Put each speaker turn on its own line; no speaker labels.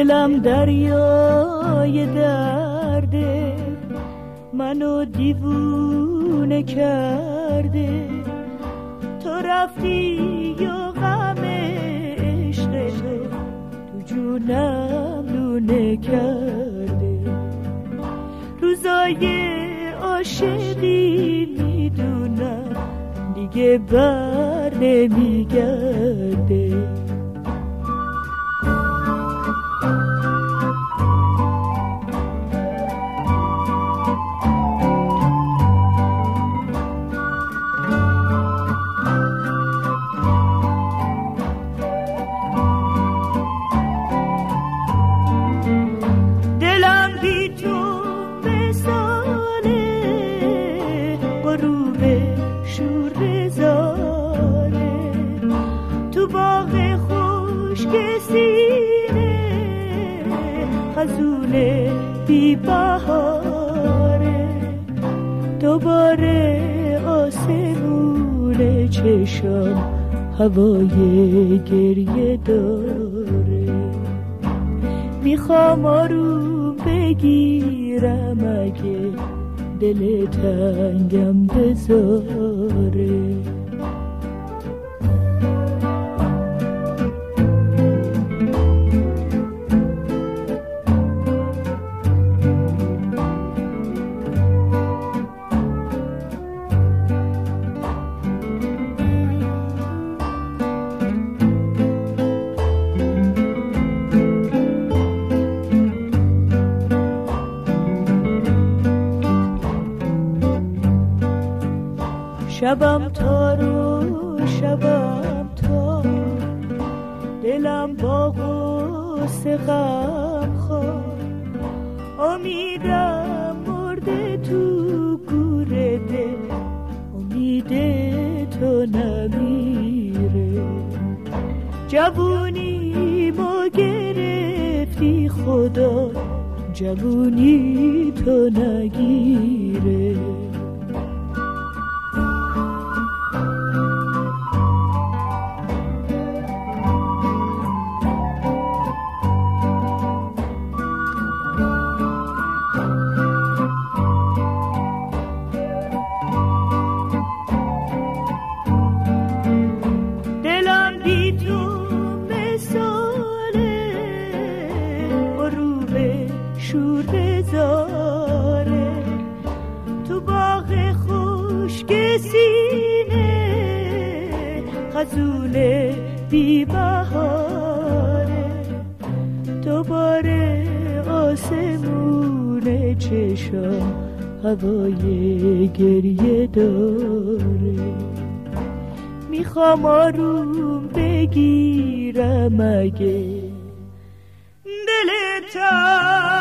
دلم دریای درده، منو دیوونه کرده. تو رفتی یا غم عشق تو جونم لونه کرده. روزای عاشقی میدونم دیگه بر نمیگرده. خزونه بی بهاره، دوباره آسمون چشم هوای گریه داره. میخوام آروم بگیرم اگه دل تنگم بذاره. شبم تار و شبم تار، دلم با غصه غم خوار. امیدم مرده تو گوره دل، امید تو نمیره. جوونی ما گرفتی خدا، جوونی تو نگیره. خزونه بی بهاره، دوباره آسمون چشم هوای گریه داره. میخوام آروم بگیرم اگه دلت